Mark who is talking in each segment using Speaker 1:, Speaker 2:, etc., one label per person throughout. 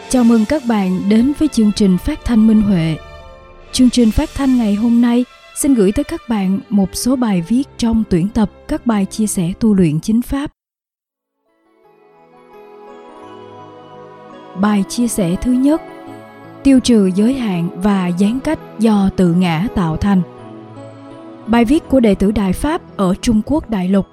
Speaker 1: Chào mừng các bạn đến với chương trình phát thanh Minh Huệ. Chương trình phát thanh ngày hôm nay xin gửi tới các bạn một số bài viết trong tuyển tập các bài chia sẻ tu luyện chính pháp. Bài chia sẻ thứ nhất: tiêu trừ giới hạn và gián cách do tự ngã tạo thành. Bài viết của đệ tử Đại Pháp ở Trung Quốc đại lục.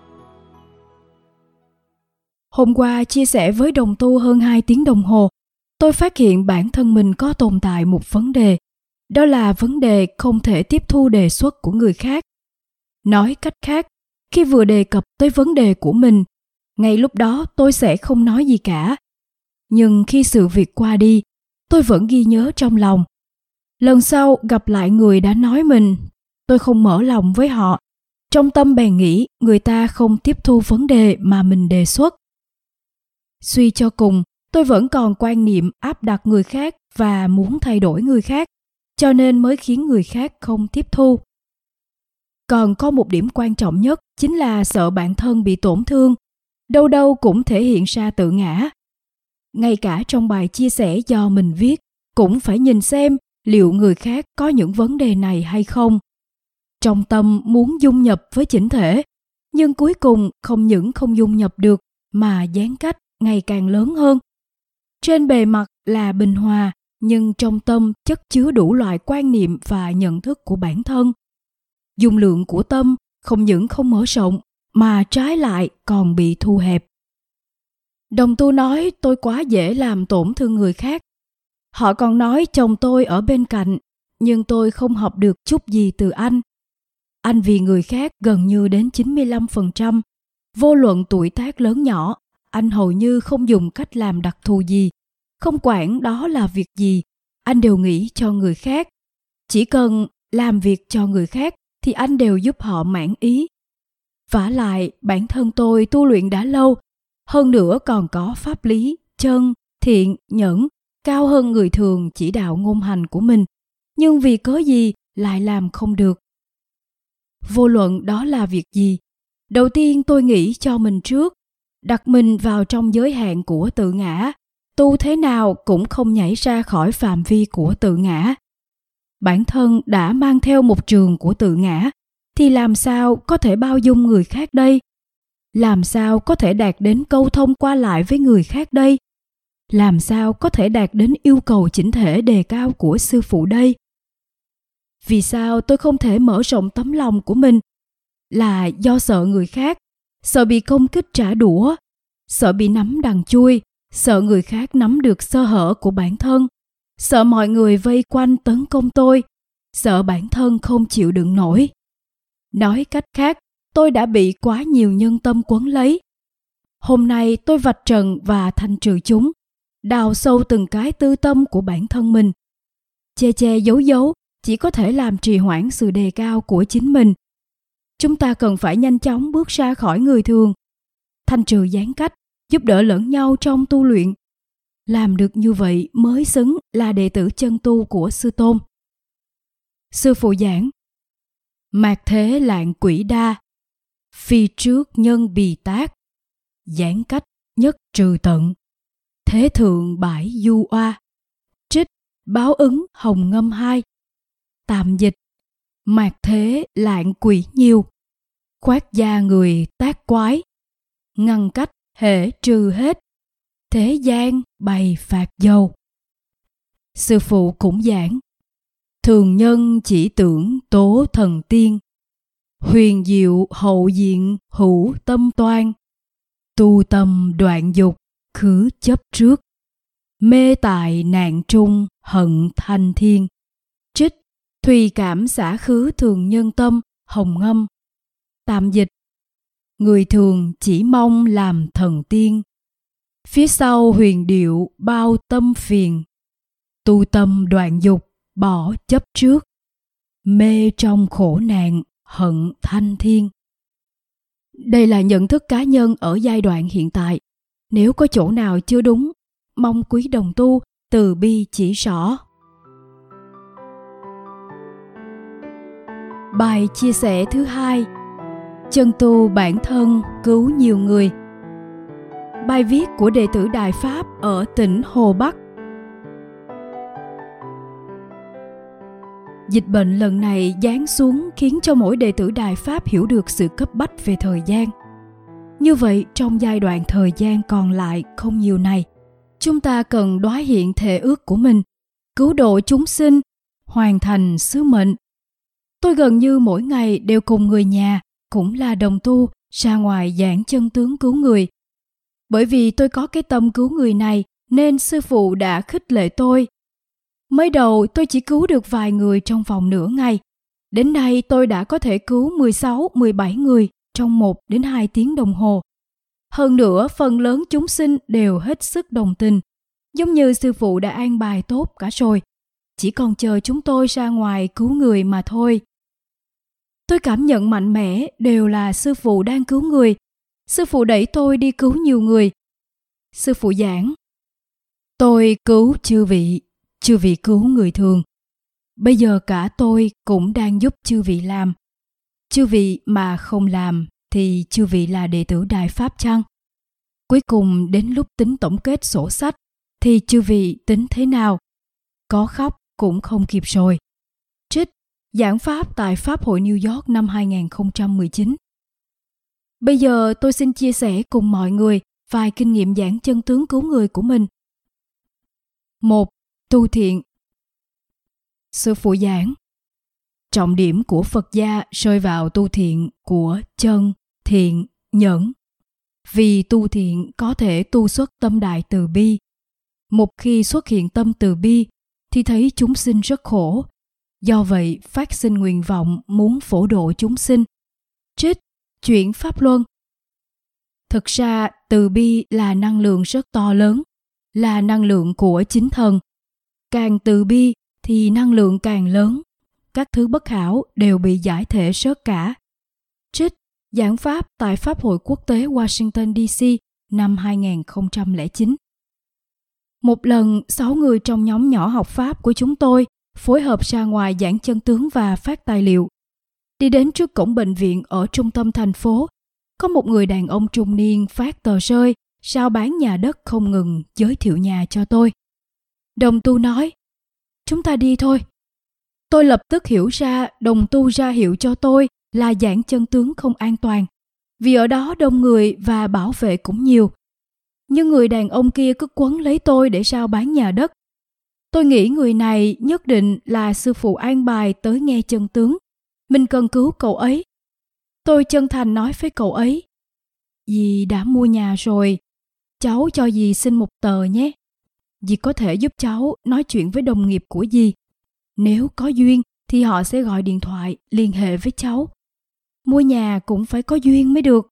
Speaker 1: Hôm qua chia sẻ với đồng tu hơn 2 tiếng đồng hồ, tôi phát hiện bản thân mình có tồn tại một vấn đề. Đó là vấn đề không thể tiếp thu đề xuất của người khác. Nói cách khác, khi vừa đề cập tới vấn đề của mình, ngay lúc đó tôi sẽ không nói gì cả. Nhưng khi sự việc qua đi, tôi vẫn ghi nhớ trong lòng. Lần sau gặp lại người đã nói mình, tôi không mở lòng với họ. Trong tâm bèn nghĩ người ta không tiếp thu vấn đề mà mình đề xuất. Suy cho cùng, tôi vẫn còn quan niệm áp đặt người khác và muốn thay đổi người khác, cho nên mới khiến người khác không tiếp thu. Còn có một điểm quan trọng nhất chính là sợ bản thân bị tổn thương, đâu đâu cũng thể hiện ra tự ngã. Ngay cả trong bài chia sẻ do mình viết, cũng phải nhìn xem liệu người khác có những vấn đề này hay không. Trong tâm muốn dung nhập với chỉnh thể, nhưng cuối cùng không những không dung nhập được mà gián cách ngày càng lớn hơn. Trên bề mặt là bình hòa, nhưng trong tâm chất chứa đủ loại quan niệm và nhận thức của bản thân. Dung lượng của tâm không những không mở rộng, mà trái lại còn bị thu hẹp. Đồng tu nói tôi quá dễ làm tổn thương người khác. Họ còn nói chồng tôi ở bên cạnh, nhưng tôi không học được chút gì từ anh. Anh vì người khác gần như đến 95%. Vô luận tuổi tác lớn nhỏ, anh hầu như không dùng cách làm đặc thù gì. Không quản đó là việc gì, anh đều nghĩ cho người khác. Chỉ cần làm việc cho người khác thì anh đều giúp họ mãn ý. Vả lại, bản thân tôi tu luyện đã lâu, hơn nữa còn có pháp lý, chân, thiện, nhẫn, cao hơn người thường chỉ đạo ngôn hành của mình. Nhưng vì cớ gì lại làm không được? Vô luận đó là việc gì, đầu tiên tôi nghĩ cho mình trước, đặt mình vào trong giới hạn của tự ngã. Tu thế nào cũng không nhảy ra khỏi phạm vi của tự ngã. Bản thân đã mang theo một trường của tự ngã, thì làm sao có thể bao dung người khác đây? Làm sao có thể đạt đến câu thông qua lại với người khác đây? Làm sao có thể đạt đến yêu cầu chỉnh thể đề cao của sư phụ đây? Vì sao tôi không thể mở rộng tấm lòng của mình? Là do sợ người khác, sợ bị công kích trả đũa, sợ bị nắm đằng chui, sợ người khác nắm được sơ hở của bản thân, sợ mọi người vây quanh tấn công tôi, sợ bản thân không chịu đựng nổi. Nói cách khác, tôi đã bị quá nhiều nhân tâm quấn lấy. Hôm nay tôi vạch trần và thanh trừ chúng, đào sâu từng cái tư tâm của bản thân mình. Che che giấu giấu chỉ có thể làm trì hoãn sự đề cao của chính mình. Chúng ta cần phải nhanh chóng bước ra khỏi người thường, thanh trừ gián cách, giúp đỡ lẫn nhau trong tu luyện. Làm được như vậy mới xứng là đệ tử chân tu của Sư Tôn. Sư phụ giảng: mạt thế lạng quỷ đa, phi trước nhân bì tác, giãn cách nhất trừ tận, thế thượng bãi du oa. Trích Báo ứng Hồng Ngâm 2. Tạm dịch: mạt thế lạng quỷ nhiều, khoát da người tác quái, ngăn cách hễ trừ hết, thế gian bày phạt dầu. Sư phụ cũng giảng: thường nhân chỉ tưởng tố thần tiên, huyền diệu hậu diện hữu tâm toan, tu tâm đoạn dục khứ chấp trước, mê tại nạn trung hận thanh thiên. Trích Thùy cảm xả khứ thường nhân tâm Hồng Ngâm. Tạm dịch: người thường chỉ mong làm thần tiên, phía sau huyền diệu bao tâm phiền, tu tâm đoạn dục bỏ chấp trước, mê trong khổ nạn hận thanh thiên. Đây là nhận thức cá nhân ở giai đoạn hiện tại. Nếu có chỗ nào chưa đúng, mong quý đồng tu từ bi chỉ rõ. Bài chia sẻ thứ 2: chân tu bản thân cứu nhiều người. Bài viết của đệ tử Đại Pháp ở tỉnh Hồ Bắc. Dịch bệnh lần này giáng xuống khiến cho mỗi đệ tử Đại Pháp hiểu được sự cấp bách về thời gian. Như vậy, trong giai đoạn thời gian còn lại không nhiều này, chúng ta cần đoái hiện thệ ước của mình, cứu độ chúng sinh, hoàn thành sứ mệnh. Tôi gần như mỗi ngày đều cùng người nhà, cũng là đồng tu, ra ngoài giảng chân tướng cứu người. Bởi vì tôi có cái tâm cứu người này nên sư phụ đã khích lệ tôi. Mới đầu tôi chỉ cứu được vài người trong vòng nửa ngày. Đến nay tôi đã có thể cứu 16, 17 người trong 1 đến 2 tiếng đồng hồ. Hơn nữa, phần lớn chúng sinh đều hết sức đồng tình. Giống như sư phụ đã an bài tốt cả rồi. Chỉ còn chờ chúng tôi ra ngoài cứu người mà thôi. Tôi cảm nhận mạnh mẽ đều là sư phụ đang cứu người. Sư phụ đẩy tôi đi cứu nhiều người. Sư phụ giảng: tôi cứu chư vị cứu người thường. Bây giờ cả tôi cũng đang giúp chư vị làm. Chư vị mà không làm thì chư vị là đệ tử Đại Pháp chăng? Cuối cùng đến lúc tính tổng kết sổ sách thì chư vị tính thế nào? Có khóc cũng không kịp rồi. Trích giảng pháp tại Pháp hội New York năm 2019. Bây giờ tôi xin chia sẻ cùng mọi người vài kinh nghiệm giảng chân tướng cứu người của mình. 1. Tu thiện. Sư phụ giảng: trọng điểm của Phật gia rơi vào tu thiện của chân, thiện, nhẫn. Vì tu thiện có thể tu xuất tâm đại từ bi. Một khi xuất hiện tâm từ bi thì thấy chúng sinh rất khổ. Do vậy phát sinh nguyện vọng muốn phổ độ chúng sinh. Trích Chuyển Pháp Luân. Thực ra từ bi là năng lượng rất to lớn, là năng lượng của chính thần. Càng từ bi thì năng lượng càng lớn. Các thứ bất hảo đều bị giải thể rớt cả. Trích giảng pháp tại Pháp hội Quốc tế Washington DC năm 2009. Một lần, 6 người trong nhóm nhỏ học Pháp của chúng tôi phối hợp ra ngoài giảng chân tướng và phát tài liệu. Đi đến trước cổng bệnh viện ở trung tâm thành phố, có một người đàn ông trung niên phát tờ rơi, rao bán nhà đất không ngừng giới thiệu nhà cho tôi. Đồng tu nói: chúng ta đi thôi. Tôi lập tức hiểu ra đồng tu ra hiệu cho tôi là giảng chân tướng không an toàn, vì ở đó đông người và bảo vệ cũng nhiều. Nhưng người đàn ông kia cứ quấn lấy tôi để rao bán nhà đất. Tôi nghĩ người này nhất định là sư phụ an bài tới nghe chân tướng. Mình cần cứu cậu ấy. Tôi chân thành nói với cậu ấy: dì đã mua nhà rồi, cháu cho dì xin một tờ nhé. Dì có thể giúp cháu nói chuyện với đồng nghiệp của dì. Nếu có duyên thì họ sẽ gọi điện thoại liên hệ với cháu. Mua nhà cũng phải có duyên mới được.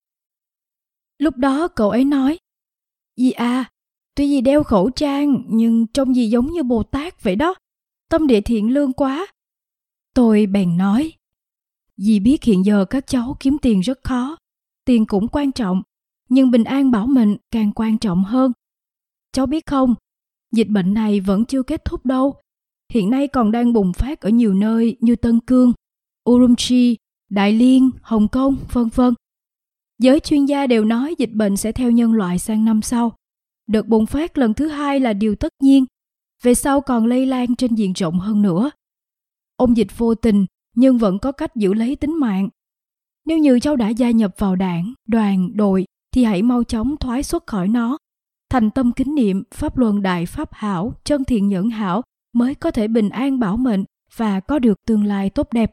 Speaker 1: Lúc đó cậu ấy nói: dì à, tuy dì đeo khẩu trang nhưng trông dì giống như Bồ Tát vậy đó. Tâm địa thiện lương quá. Tôi bèn nói: dì biết hiện giờ các cháu kiếm tiền rất khó. Tiền cũng quan trọng, nhưng bình an bảo mệnh càng quan trọng hơn. Cháu biết không, dịch bệnh này vẫn chưa kết thúc đâu. Hiện nay còn đang bùng phát ở nhiều nơi như Tân Cương, Urumqi, Đại Liên, Hồng Kông, vân vân. Giới chuyên gia đều nói dịch bệnh sẽ theo nhân loại sang năm sau. Đợt bùng phát lần thứ 2 là điều tất nhiên. Về sau còn lây lan trên diện rộng hơn nữa. Ôn dịch vô tình nhưng vẫn có cách giữ lấy tính mạng. Nếu như cháu đã gia nhập vào đảng, đoàn, đội thì hãy mau chóng thoái xuất khỏi nó. Thành tâm kính niệm Pháp Luân Đại Pháp Hảo, chân thiện nhẫn hảo mới có thể bình an bảo mệnh và có được tương lai tốt đẹp.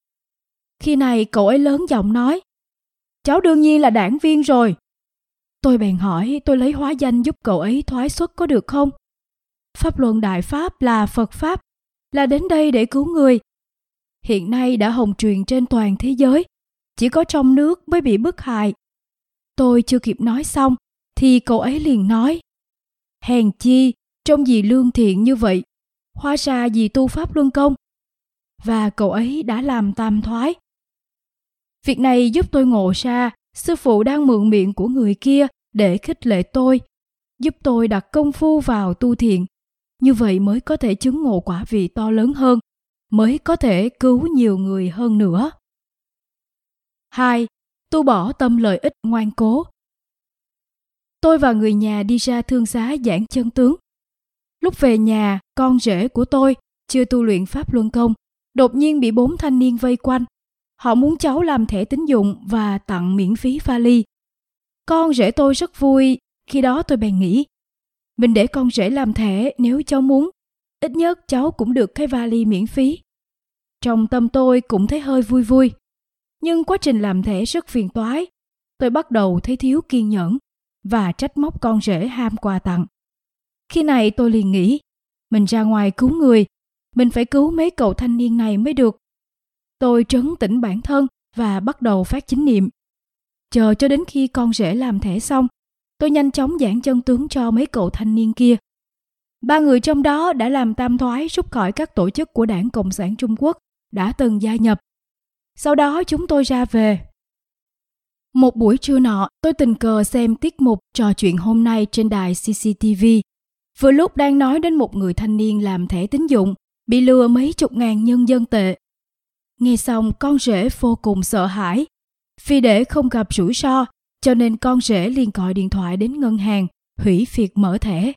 Speaker 1: Khi này cậu ấy lớn giọng nói: cháu đương nhiên là đảng viên rồi. Tôi bèn hỏi tôi lấy hóa danh giúp cậu ấy thoái xuất có được không? Pháp Luân Đại Pháp là Phật Pháp, là đến đây để cứu người. Hiện nay đã hồng truyền trên toàn thế giới, chỉ có trong nước mới bị bức hại. Tôi chưa kịp nói xong thì cậu ấy liền nói: hèn chi, trông dì lương thiện như vậy, hóa ra dì tu Pháp Luân Công. Và cậu ấy đã làm tam thoái. Việc này giúp tôi ngộ ra sư phụ đang mượn miệng của người kia để khích lệ tôi, giúp tôi đặt công phu vào tu thiện. Như vậy mới có thể chứng ngộ quả vị to lớn hơn, mới có thể cứu nhiều người hơn nữa. 2. Tu bỏ tâm lợi ích ngoan cố. Tôi và người nhà đi ra thương xá giảng chân tướng. Lúc về nhà, con rể của tôi chưa tu luyện Pháp Luân Công, đột nhiên bị 4 thanh niên vây quanh. Họ muốn cháu làm thẻ tín dụng và tặng miễn phí vali. Con rể tôi rất vui, khi đó tôi bèn nghĩ, mình để con rể làm thẻ nếu cháu muốn, ít nhất cháu cũng được cái vali miễn phí. Trong tâm tôi cũng thấy hơi vui vui, nhưng quá trình làm thẻ rất phiền toái. Tôi bắt đầu thấy thiếu kiên nhẫn và trách móc con rể ham quà tặng. Khi này tôi liền nghĩ, mình ra ngoài cứu người, mình phải cứu mấy cậu thanh niên này mới được. Tôi trấn tĩnh bản thân và bắt đầu phát chính niệm. Chờ cho đến khi con rể làm thẻ xong, tôi nhanh chóng giảng chân tướng cho mấy cậu thanh niên kia. 3 người trong đó đã làm tam thoái rút khỏi các tổ chức của Đảng Cộng sản Trung Quốc đã từng gia nhập. Sau đó chúng tôi ra về. Một buổi trưa nọ, tôi tình cờ xem tiết mục trò chuyện hôm nay trên đài CCTV. Vừa lúc đang nói đến một người thanh niên làm thẻ tín dụng, bị lừa mấy chục ngàn nhân dân tệ. Nghe xong con rể vô cùng sợ hãi. Vì để không gặp rủi ro, cho nên con rể liền gọi điện thoại đến ngân hàng, hủy việc mở thẻ.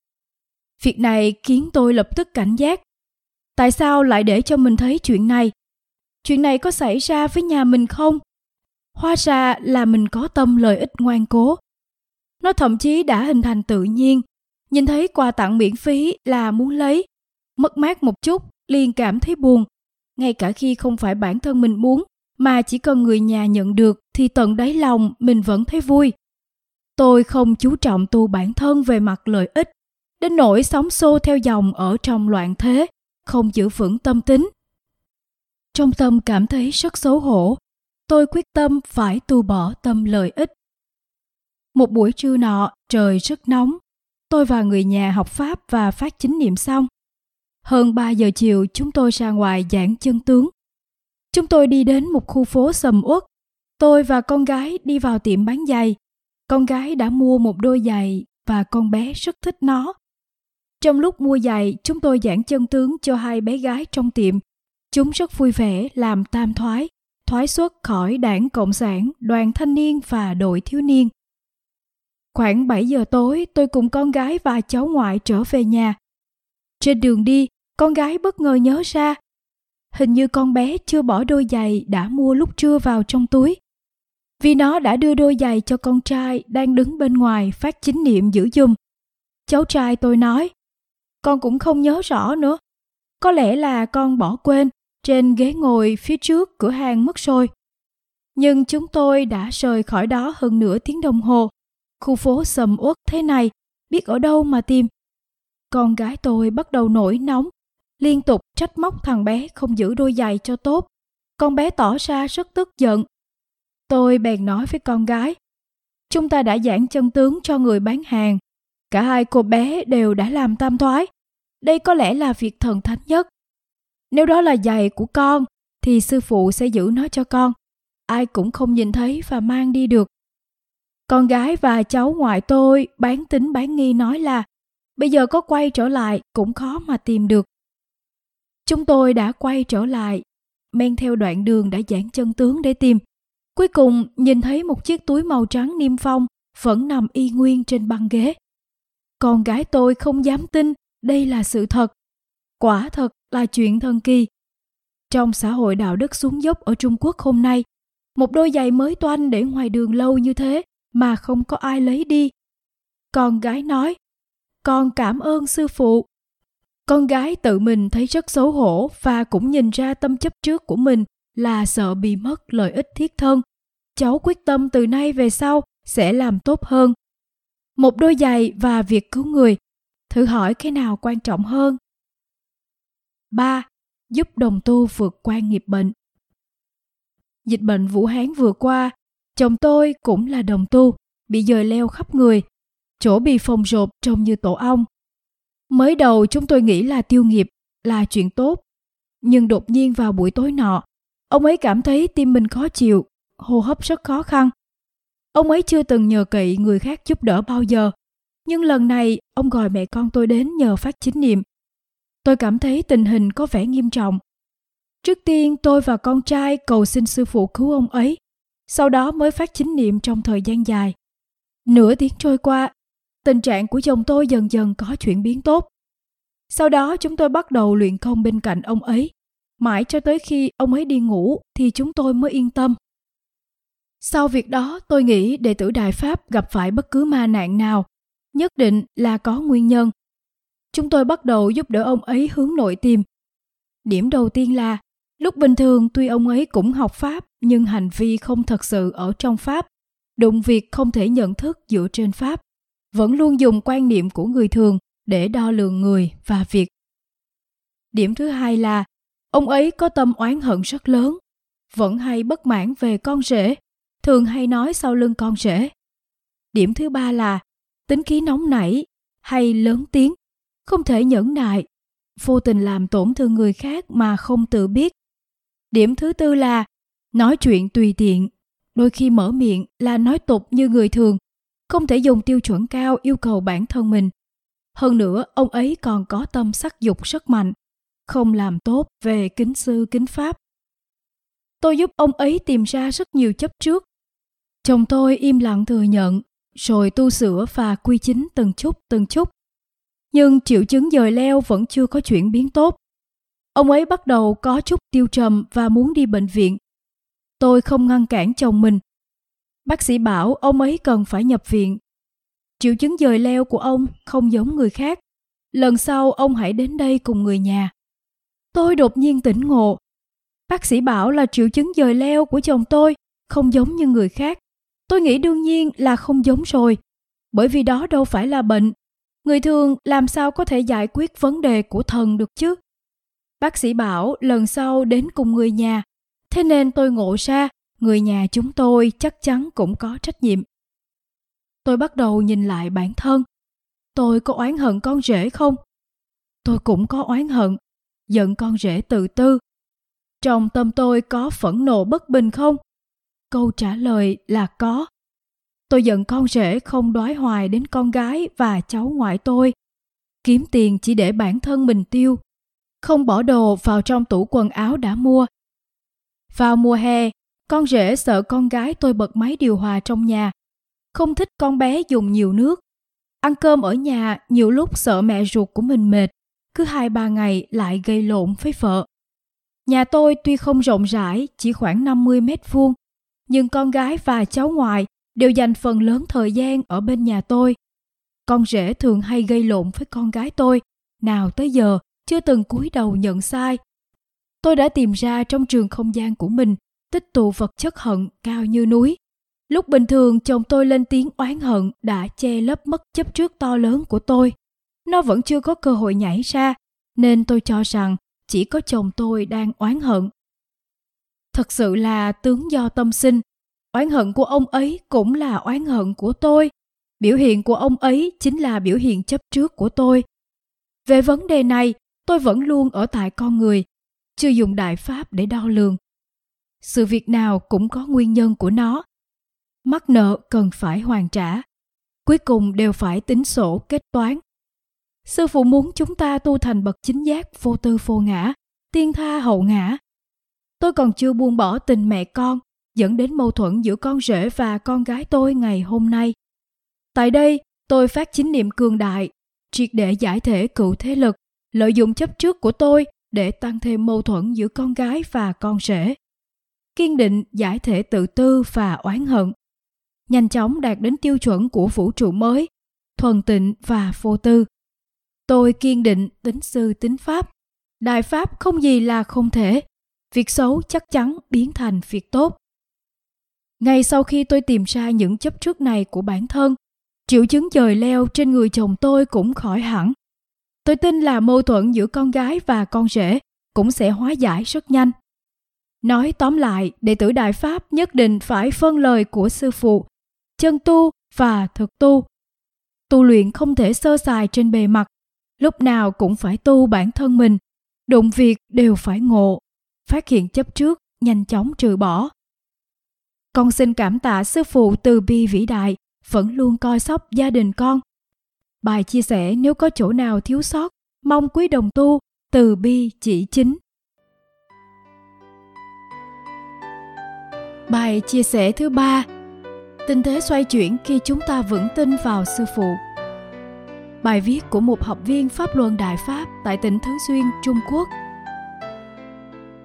Speaker 1: Việc này khiến tôi lập tức cảnh giác. Tại sao lại để cho mình thấy chuyện này? Chuyện này có xảy ra với nhà mình không? Hóa ra là mình có tâm lợi ích ngoan cố. Nó thậm chí đã hình thành tự nhiên. Nhìn thấy quà tặng miễn phí là muốn lấy. Mất mát một chút, liền cảm thấy buồn. Ngay cả khi không phải bản thân mình muốn, mà chỉ cần người nhà nhận được thì tận đáy lòng mình vẫn thấy vui. Tôi không chú trọng tu bản thân về mặt lợi ích, đến nỗi sóng xô theo dòng ở trong loạn thế, không giữ vững tâm tính. Trong tâm cảm thấy rất xấu hổ, tôi quyết tâm phải tu bỏ tâm lợi ích. Một buổi trưa nọ, trời rất nóng, tôi và người nhà học Pháp và phát chính niệm xong. Hơn 3 giờ chiều chúng tôi ra ngoài giảng chân tướng. Chúng tôi đi đến một khu phố sầm uất. Tôi và con gái đi vào tiệm bán giày. Con gái đã mua một đôi giày và con bé rất thích nó. Trong lúc mua giày, chúng tôi giảng chân tướng cho 2 bé gái trong tiệm. Chúng rất vui vẻ làm tam thoái, thoái xuất khỏi Đảng Cộng sản, đoàn thanh niên và đội thiếu niên. Khoảng 7 giờ tối, tôi cùng con gái và cháu ngoại trở về nhà. Trên đường đi, con gái bất ngờ nhớ ra, hình như con bé chưa bỏ đôi giày đã mua lúc trưa vào trong túi. Vì nó đã đưa đôi giày cho con trai đang đứng bên ngoài phát chính niệm giữ giùm. Cháu trai tôi nói, con cũng không nhớ rõ nữa. Có lẽ là con bỏ quên trên ghế ngồi phía trước cửa hàng mất rồi. Nhưng chúng tôi đã rời khỏi đó hơn nửa tiếng đồng hồ. Khu phố sầm uất thế này, biết ở đâu mà tìm. Con gái tôi bắt đầu nổi nóng, liên tục trách móc thằng bé không giữ đôi giày cho tốt. Con bé tỏ ra rất tức giận. Tôi bèn nói với con gái, chúng ta đã giảng chân tướng cho người bán hàng. Cả 2 cô bé đều đã làm tam thoái. Đây có lẽ là việc thần thánh nhất. Nếu đó là giày của con, thì sư phụ sẽ giữ nó cho con. Ai cũng không nhìn thấy và mang đi được. Con gái và cháu ngoại tôi bán tín bán nghi nói là bây giờ có quay trở lại cũng khó mà tìm được. Chúng tôi đã quay trở lại, men theo đoạn đường đã giảng chân tướng để tìm. Cuối cùng nhìn thấy một chiếc túi màu trắng niêm phong vẫn nằm y nguyên trên băng ghế. Con gái tôi không dám tin đây là sự thật. Quả thật là chuyện thần kỳ. Trong xã hội đạo đức xuống dốc ở Trung Quốc hôm nay, một đôi giày mới toanh để ngoài đường lâu như thế mà không có ai lấy đi. Con gái nói, con cảm ơn sư phụ. Con gái tự mình thấy rất xấu hổ và cũng nhìn ra tâm chấp trước của mình là sợ bị mất lợi ích thiết thân. Cháu quyết tâm từ nay về sau sẽ làm tốt hơn. Một đôi giày và việc cứu người, thử hỏi cái nào quan trọng hơn? 3. Giúp đồng tu vượt qua nghiệp bệnh. Dịch bệnh Vũ Hán vừa qua, chồng tôi cũng là đồng tu, bị dời leo khắp người, chỗ bị phồng rộp trông như tổ ong. Mới đầu chúng tôi nghĩ là tiêu nghiệp, là chuyện tốt. Nhưng đột nhiên vào buổi tối nọ, ông ấy cảm thấy tim mình khó chịu, hô hấp rất khó khăn. Ông ấy chưa từng nhờ cậy người khác giúp đỡ bao giờ, nhưng lần này ông gọi mẹ con tôi đến nhờ phát chính niệm. Tôi cảm thấy tình hình có vẻ nghiêm trọng. Trước tiên tôi và con trai cầu xin sư phụ cứu ông ấy, sau đó mới phát chính niệm trong thời gian dài. Nửa tiếng trôi qua, tình trạng của chồng tôi dần dần có chuyển biến tốt. Sau đó chúng tôi bắt đầu luyện công bên cạnh ông ấy. Mãi cho tới khi ông ấy đi ngủ thì chúng tôi mới yên tâm. Sau việc đó, tôi nghĩ đệ tử Đại Pháp gặp phải bất cứ ma nạn nào, nhất định là có nguyên nhân. Chúng tôi bắt đầu giúp đỡ ông ấy hướng nội tìm. Điểm đầu tiên là, lúc bình thường tuy ông ấy cũng học Pháp, nhưng hành vi không thật sự ở trong Pháp, đụng việc không thể nhận thức dựa trên Pháp, vẫn luôn dùng quan niệm của người thường để đo lường người và việc. Điểm thứ hai là, ông ấy có tâm oán hận rất lớn, vẫn hay bất mãn về con rể, thường hay nói sau lưng con rể. Điểm thứ ba là, tính khí nóng nảy, hay lớn tiếng, không thể nhẫn nại, vô tình làm tổn thương người khác mà không tự biết. Điểm thứ tư là, nói chuyện tùy tiện, đôi khi mở miệng là nói tục như người thường, không thể dùng tiêu chuẩn cao yêu cầu bản thân mình. Hơn nữa, ông ấy còn có tâm sắc dục rất mạnh, không làm tốt về kính sư kính pháp. Tôi giúp ông ấy tìm ra rất nhiều chấp trước. Chồng tôi im lặng thừa nhận, rồi tu sửa và quy chính từng chút. Nhưng triệu chứng dời leo vẫn chưa có chuyển biến tốt. Ông ấy bắt đầu có chút tiêu trầm và muốn đi bệnh viện. Tôi không ngăn cản chồng mình. Bác sĩ bảo ông ấy cần phải nhập viện. Triệu chứng dời leo của ông không giống người khác. Lần sau ông hãy đến đây cùng người nhà. Tôi đột nhiên tỉnh ngộ. Bác sĩ bảo là triệu chứng dời leo của chồng tôi không giống như người khác. Tôi nghĩ đương nhiên là không giống rồi, bởi vì đó đâu phải là bệnh. Người thường làm sao có thể giải quyết vấn đề của thần được chứ? Bác sĩ bảo lần sau đến cùng người nhà. Thế nên tôi ngộ ra người nhà chúng tôi chắc chắn cũng có trách nhiệm. Tôi bắt đầu nhìn lại bản thân. Tôi có oán hận con rể không? Tôi cũng có oán hận, giận con rể tự tư. Trong tâm tôi có phẫn nộ bất bình không? Câu trả lời là có. Tôi giận con rể không đói hoài đến con gái và cháu ngoại tôi. Kiếm tiền chỉ để bản thân mình tiêu, không bỏ đồ vào trong tủ quần áo đã mua. Vào mùa hè, con rể sợ con gái tôi bật máy điều hòa trong nhà, không thích con bé dùng nhiều nước. Ăn cơm ở nhà nhiều lúc sợ mẹ ruột của mình mệt, cứ 2-3 ngày lại gây lộn với vợ. Nhà tôi tuy không rộng rãi, chỉ khoảng 50 mét vuông, nhưng con gái và cháu ngoại đều dành phần lớn thời gian ở bên nhà tôi. Con rể thường hay gây lộn với con gái tôi, nào tới giờ chưa từng cúi đầu nhận sai. Tôi đã tìm ra trong trường không gian của mình tích tụ vật chất hận cao như núi. Lúc bình thường chồng tôi lên tiếng oán hận đã che lấp mất chấp trước to lớn của tôi. Nó vẫn chưa có cơ hội nhảy ra, nên tôi cho rằng chỉ có chồng tôi đang oán hận. Thật sự là tướng do tâm sinh. Oán hận của ông ấy cũng là oán hận của tôi. Biểu hiện của ông ấy chính là biểu hiện chấp trước của tôi. Về vấn đề này, tôi vẫn luôn ở tại con người, chưa dùng đại pháp để đo lường. Sự việc nào cũng có nguyên nhân của nó. Mắc nợ cần phải hoàn trả. Cuối cùng đều phải tính sổ kết toán. Sư phụ muốn chúng ta tu thành bậc chính giác vô tư vô ngã, tiên tha hậu ngã. Tôi còn chưa buông bỏ tình mẹ con, dẫn đến mâu thuẫn giữa con rể và con gái tôi ngày hôm nay. Tại đây, tôi phát chính niệm cường đại, triệt để giải thể cựu thế lực, lợi dụng chấp trước của tôi để tăng thêm mâu thuẫn giữa con gái và con rể. Kiên định giải thể tự tư và oán hận. Nhanh chóng đạt đến tiêu chuẩn của vũ trụ mới, thuần tịnh và vô tư. Tôi kiên định tính sư tính pháp. Đại pháp không gì là không thể. Việc xấu chắc chắn biến thành việc tốt. Ngay sau khi tôi tìm ra những chấp trước này của bản thân, triệu chứng dời leo trên người chồng tôi cũng khỏi hẳn. Tôi tin là mâu thuẫn giữa con gái và con rể cũng sẽ hóa giải rất nhanh. Nói tóm lại, đệ tử Đại Pháp nhất định phải vâng lời của sư phụ, chân tu và thực tu. Tu luyện không thể sơ sài trên bề mặt, lúc nào cũng phải tu bản thân mình, đụng việc đều phải ngộ, phát hiện chấp trước, nhanh chóng trừ bỏ. Con xin cảm tạ sư phụ từ bi vĩ đại, vẫn luôn coi sóc gia đình con. Bài chia sẻ nếu có chỗ nào thiếu sót, mong quý đồng tu từ bi chỉ chính. Bài chia sẻ thứ 3. Tình thế xoay chuyển khi chúng ta vững tin vào sư phụ. Bài viết của một học viên Pháp Luân Đại Pháp tại tỉnh Thứ Xuyên, Trung Quốc.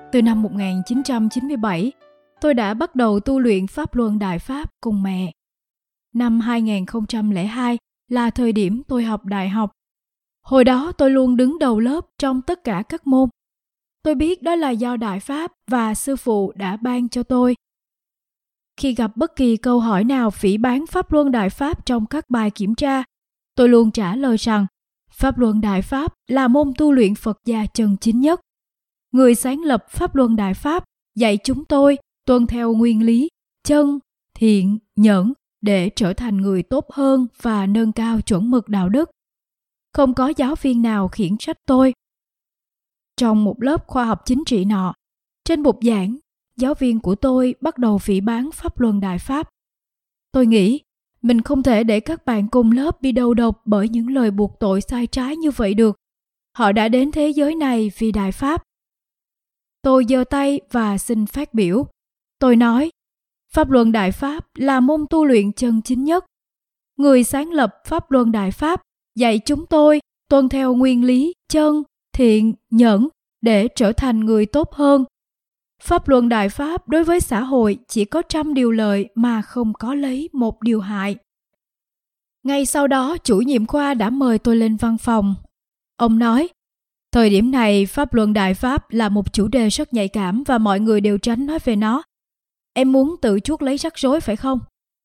Speaker 1: Từ năm 1997, tôi đã bắt đầu tu luyện Pháp Luân Đại Pháp cùng mẹ. Năm 2002 là thời điểm tôi học đại học. Hồi đó tôi luôn đứng đầu lớp trong tất cả các môn. Tôi biết đó là do Đại Pháp và sư phụ đã ban cho tôi. Khi gặp bất kỳ câu hỏi nào phỉ báng Pháp Luân Đại Pháp trong các bài kiểm tra, tôi luôn trả lời rằng Pháp Luân Đại Pháp là môn tu luyện Phật gia chân chính nhất. Người sáng lập Pháp Luân Đại Pháp dạy chúng tôi tuân theo nguyên lý chân, thiện, nhẫn để trở thành người tốt hơn và nâng cao chuẩn mực đạo đức. Không có giáo viên nào khiển trách tôi. Trong một lớp khoa học chính trị nọ, trên bục giảng, giáo viên của tôi bắt đầu phỉ báng Pháp Luân Đại Pháp. Tôi nghĩ mình không thể để các bạn cùng lớp bị đầu độc bởi những lời buộc tội sai trái như vậy được. Họ đã đến thế giới này vì Đại Pháp. Tôi giơ tay và xin phát biểu. Tôi nói, Pháp Luân Đại Pháp là môn tu luyện chân chính nhất. Người sáng lập Pháp Luân Đại Pháp dạy chúng tôi tuân theo nguyên lý chân, thiện, nhẫn để trở thành người tốt hơn. Pháp Luân Đại Pháp đối với xã hội chỉ có 100 điều lợi mà không có lấy một điều hại. Ngay sau đó, chủ nhiệm khoa đã mời tôi lên văn phòng. Ông nói, thời điểm này Pháp Luân Đại Pháp là một chủ đề rất nhạy cảm và mọi người đều tránh nói về nó. Em muốn tự chuốc lấy rắc rối phải không?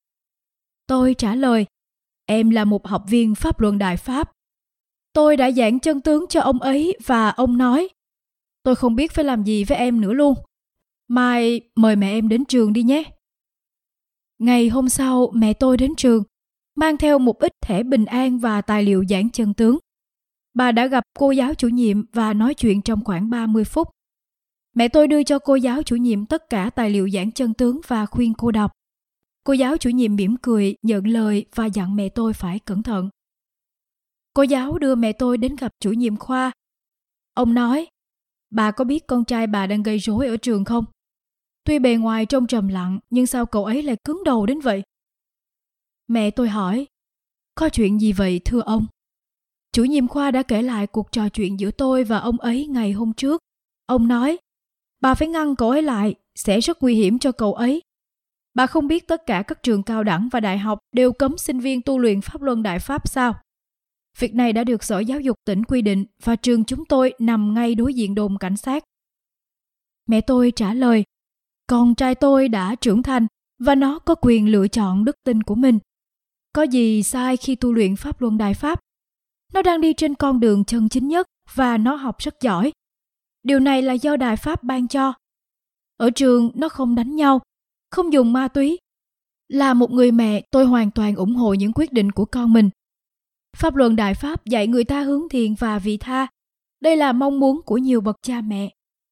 Speaker 1: Tôi trả lời, em là một học viên Pháp Luân Đại Pháp. Tôi đã giảng chân tướng cho ông ấy và ông nói, tôi không biết phải làm gì với em nữa luôn. Mai mời mẹ em đến trường đi nhé. Ngày hôm sau, mẹ tôi đến trường, mang theo một ít thẻ bình an và tài liệu giảng chân tướng. Bà đã gặp cô giáo chủ nhiệm và nói chuyện trong khoảng 30 phút. Mẹ tôi đưa cho cô giáo chủ nhiệm tất cả tài liệu giảng chân tướng và khuyên cô đọc. Cô giáo chủ nhiệm mỉm cười, nhận lời và dặn mẹ tôi phải cẩn thận. Cô giáo đưa mẹ tôi đến gặp chủ nhiệm khoa. Ông nói, bà có biết con trai bà đang gây rối ở trường không? Tuy bề ngoài trông trầm lặng, nhưng sao cậu ấy lại cứng đầu đến vậy? Mẹ tôi hỏi, có chuyện gì vậy thưa ông? Chủ nhiệm khoa đã kể lại cuộc trò chuyện giữa tôi và ông ấy ngày hôm trước. Ông nói, bà phải ngăn cậu ấy lại, sẽ rất nguy hiểm cho cậu ấy. Bà không biết tất cả các trường cao đẳng và đại học đều cấm sinh viên tu luyện Pháp Luân Đại Pháp sao? Việc này đã được Sở Giáo dục tỉnh quy định và trường chúng tôi nằm ngay đối diện đồn cảnh sát. Mẹ tôi trả lời, con trai tôi đã trưởng thành và nó có quyền lựa chọn đức tin của mình. Có gì sai khi tu luyện Pháp Luân Đại Pháp? Nó đang đi trên con đường chân chính nhất và nó học rất giỏi. Điều này là do Đại Pháp ban cho. Ở trường nó không đánh nhau, không dùng ma túy. Là một người mẹ, tôi hoàn toàn ủng hộ những quyết định của con mình. Pháp Luân Đại Pháp dạy người ta hướng thiện và vị tha. Đây là mong muốn của nhiều bậc cha mẹ.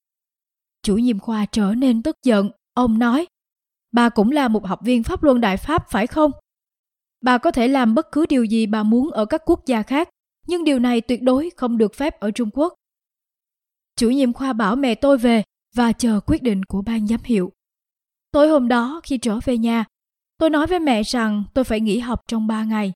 Speaker 1: Chủ nhiệm khoa trở nên tức giận. Ông nói, bà cũng là một học viên Pháp Luân Đại Pháp phải không? Bà có thể làm bất cứ điều gì bà muốn ở các quốc gia khác, nhưng điều này tuyệt đối không được phép ở Trung Quốc. Chủ nhiệm khoa bảo mẹ tôi về và chờ quyết định của ban giám hiệu. Tối hôm đó khi trở về nhà, tôi nói với mẹ rằng tôi phải nghỉ học trong 3 ngày.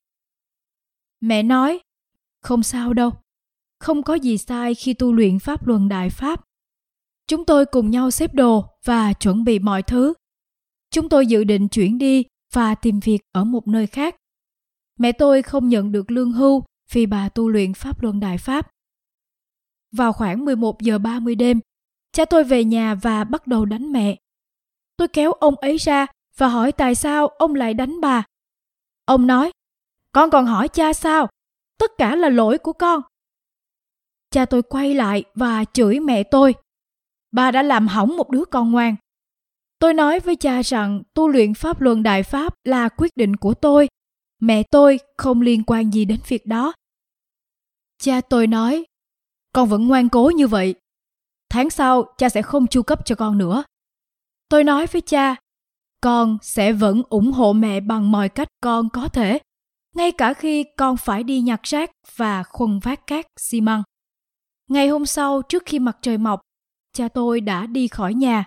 Speaker 1: Mẹ nói, không sao đâu, không có gì sai khi tu luyện Pháp Luân Đại Pháp. Chúng tôi cùng nhau xếp đồ và chuẩn bị mọi thứ. Chúng tôi dự định chuyển đi và tìm việc ở một nơi khác. Mẹ tôi không nhận được lương hưu vì bà tu luyện Pháp Luân Đại Pháp. Vào khoảng 11 giờ 30 đêm, cha tôi về nhà và bắt đầu đánh mẹ. Tôi kéo ông ấy ra và hỏi tại sao ông lại đánh bà. Ông nói, con còn hỏi cha sao? Tất cả là lỗi của con. Cha tôi quay lại và chửi mẹ tôi. Bà đã làm hỏng một đứa con ngoan. Tôi nói với cha rằng tu luyện Pháp Luân Đại Pháp là quyết định của tôi. Mẹ tôi không liên quan gì đến việc đó. Cha tôi nói, con vẫn ngoan cố như vậy. Tháng sau cha sẽ không chu cấp cho con nữa. Tôi nói với cha, con sẽ vẫn ủng hộ mẹ bằng mọi cách con có thể, ngay cả khi con phải đi nhặt rác và khuân vác cát xi măng. Ngày hôm sau, trước khi mặt trời mọc, cha tôi đã đi khỏi nhà.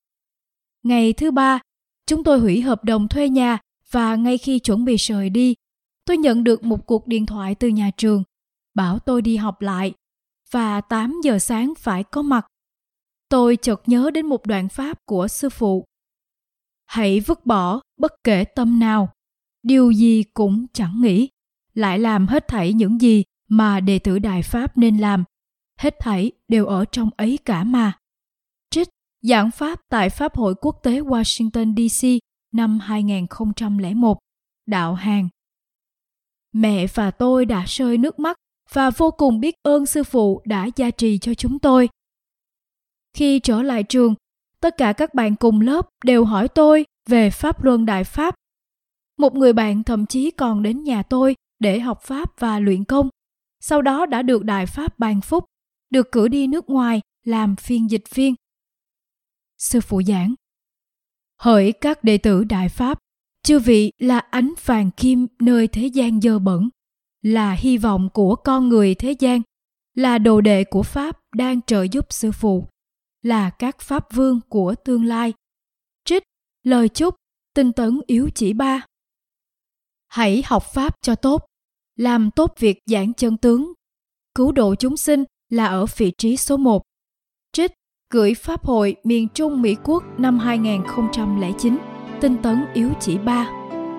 Speaker 1: Ngày thứ 3, chúng tôi hủy hợp đồng thuê nhà và ngay khi chuẩn bị rời đi, tôi nhận được một cuộc điện thoại từ nhà trường, bảo tôi đi học lại và 8 giờ sáng phải có mặt. tôi chợt nhớ đến một đoạn pháp của sư phụ. Hãy vứt bỏ bất kể tâm nào, điều gì cũng chẳng nghĩ, lại làm hết thảy những gì mà đệ tử Đại Pháp nên làm. Hết thảy đều ở trong ấy cả mà. Trích giảng pháp tại Pháp hội Quốc tế Washington DC năm 2001, đạo Hàn. Mẹ và tôi đã rơi nước mắt và vô cùng biết ơn sư phụ đã gia trì cho chúng tôi. Khi trở lại trường, tất cả các bạn cùng lớp đều hỏi tôi về Pháp Luân Đại Pháp. Một người bạn thậm chí còn đến nhà tôi để học Pháp và luyện công. Sau đó đã được Đại Pháp ban phúc, được cử đi nước ngoài làm phiên dịch viên. Sư phụ giảng: hỡi các đệ tử Đại Pháp, chư vị là ánh vàng kim nơi thế gian dơ bẩn, là hy vọng của con người thế gian, là đồ đệ của Pháp đang trợ giúp sư phụ, là các Pháp vương của tương lai. Trích lời chúc Tinh tấn yếu chỉ 3. Hãy học Pháp cho tốt, làm tốt việc giảng chân tướng. Cứu độ chúng sinh là ở vị trí số 1. Trích gửi Pháp hội miền Trung Mỹ Quốc năm 2009, tinh tấn yếu chỉ 3.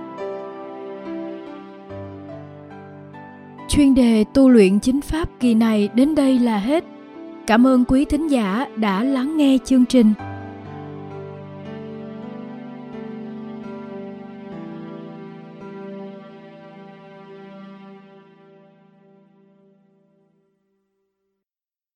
Speaker 1: Chuyên đề tu luyện chính Pháp kỳ này đến đây là hết. Cảm ơn quý thính giả đã lắng nghe chương trình.